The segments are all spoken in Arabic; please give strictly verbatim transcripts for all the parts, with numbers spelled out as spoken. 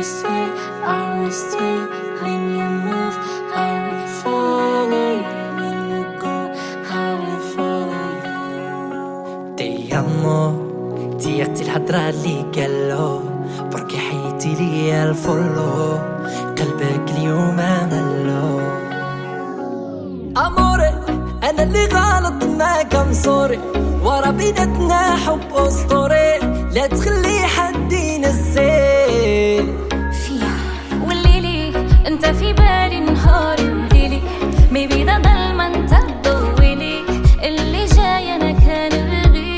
you stay, I will stay. When you move, I will follow you. When you go, I will follow you. Ti amo, ديقتي الهضرة اللي قالو بركي حيتي ليا الفولو قلبك اليوم ملو. أموري أنا اللي غلط ما كان صوري ورا بيدتنا حب أسطوري لا تخلي حد ينسي فيها والليلي انت في بالي نهاري وليلي ميبي ده ضلمة انت تضويلي اللي جاي انا كان بغي.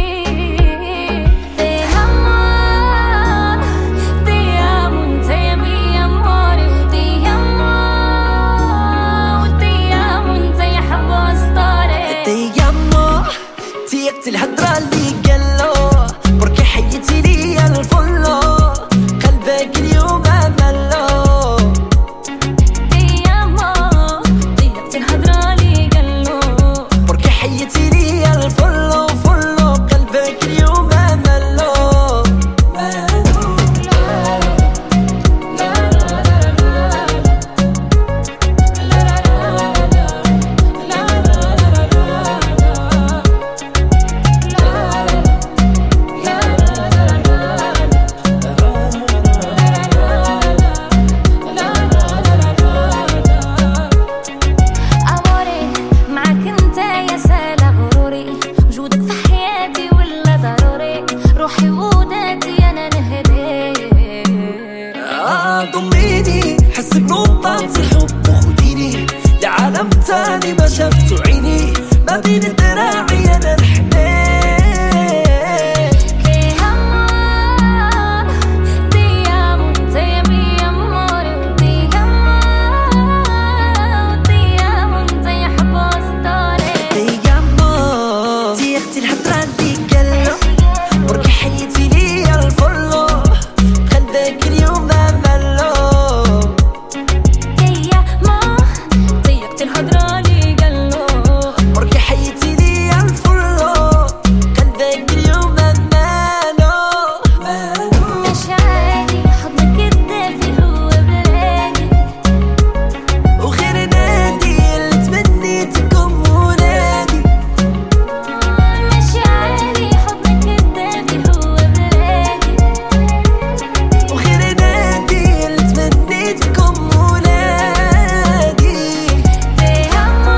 Te amo, te amo, te mi amore, te amo, te amo, te يا حب أسطوري. Ti amo, ديقتي الهضرة اللي قالو بركي حيتي ليا الفولو قلبك اليوم ملو. Te amo, ديقتي الهضرة اللي قالو بركي حيتي ليا الفولو فولو قلبك اليوم ملو ملو. أموري معاك انت يا سالة غروري وجودك في حياتي ولا ضروري روحي ووداتي انا نهديك. آه ضميني حسي بنقطة الحب وخديني لعالم تاني ما شفته عيني ما بين ذراعي انا نحميك. Te amo, te amo, te mi amore, te amo, te amo, te يا حب أسطوري. Ti amo, ديقتي الهضرة اللي قالو بركي حيتي ليا الفولو قلبك اليوم ملو. Te amo, ديقتي الهضرة اللي قالو بركي حيتي ليا الفولو قلبك اليوم ملو ملو. مش عادي حضنك الدافي هو بلادي وغير نادي اللي تمنيتكم ولادي. مش عادي حضنك الدافي هو بلادي وغير نادي اللي تمنيتكم ولادي. Te amo,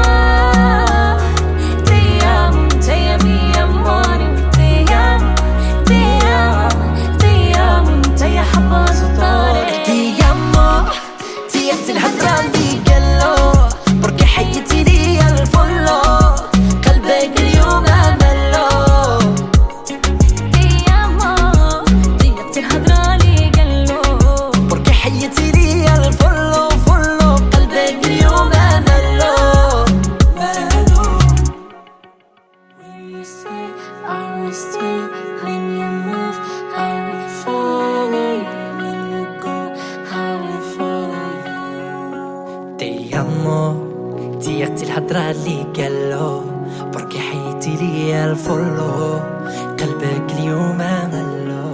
te amo, te mi amore, te amo, te amo, te amo, te يا حب أسطوري. Ti amo, ديقتي الهضرة اللي قالو بركي حيتي ليا الفولو قلبك اليوم ملو. Te amo, ديقتي الهضرة اللي قالو بركي حيتي ليا الفولو فولو قلبك اليوم ملو ملو. When you stay, I will stay. When you move, I will follow you. When you go, I will follow you. Ti amo, ديقتي الهضرة اللي قالو بركي حيتي ليا الفولو قلبك اليوم ملو.